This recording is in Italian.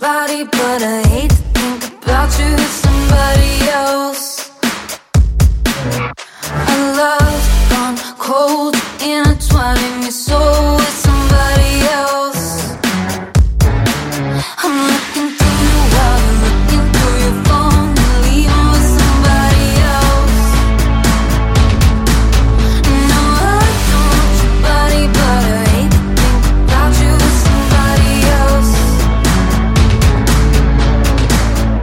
body, but I hate to think about you. It's